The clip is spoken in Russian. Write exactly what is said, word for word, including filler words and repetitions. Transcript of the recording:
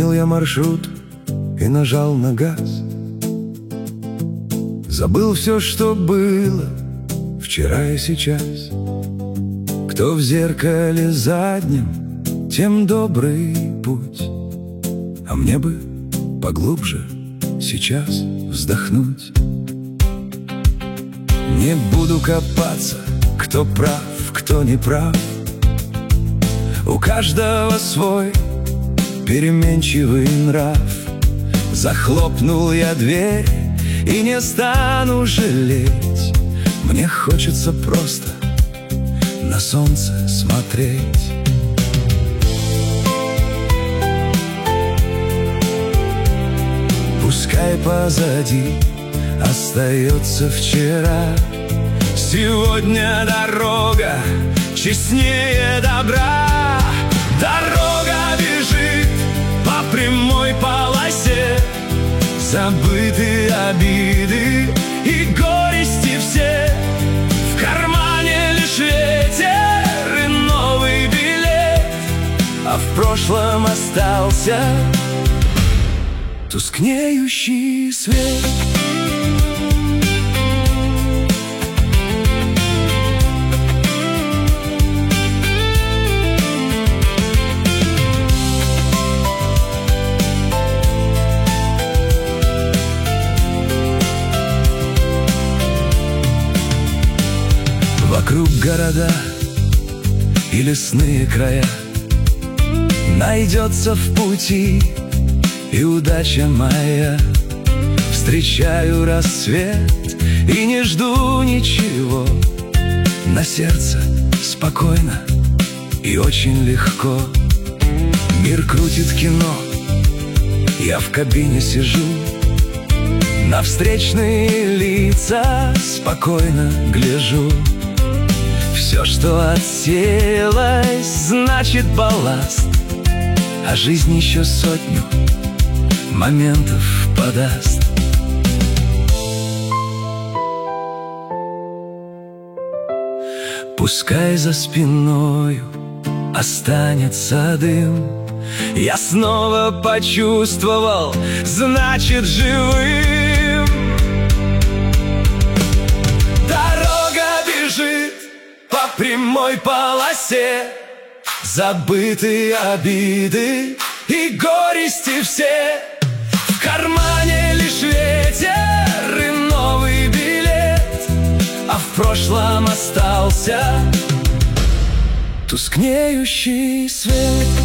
Сменил я маршрут и нажал на газ. Забыл все, что было вчера и сейчас. Кто в зеркале заднем, тем добрый путь. А мне бы поглубже сейчас вздохнуть. Не буду копаться, кто прав, кто не прав. У каждого свой переменчивый нрав. Захлопнул я дверь и не стану жалеть. Мне хочется просто на солнце смотреть. Пускай позади остается вчера. Сегодня дорога честнее добра. Дорога бежит по прямой полосе. Забыты обиды и горести все. В кармане лишь ветер и новый билет, а в прошлом остался тускнеющий свет. Вокруг города и лесные края. Найдется в пути и удача моя. Встречаю рассвет и не жду ничего. На сердце спокойно и очень легко. Мир крутит кино, я в кабине сижу. На встречные лица спокойно гляжу. Все, что отсеялось, значит балласт, а жизнь еще сотню моментов подаст. Пускай за спиною останется дым. Я снова почувствовал, значит живым. Дорога бежит по прямой полосе. Забыты обиды и горести все. В кармане лишь ветер и новый билет, а в прошлом остался тускнеющий свет.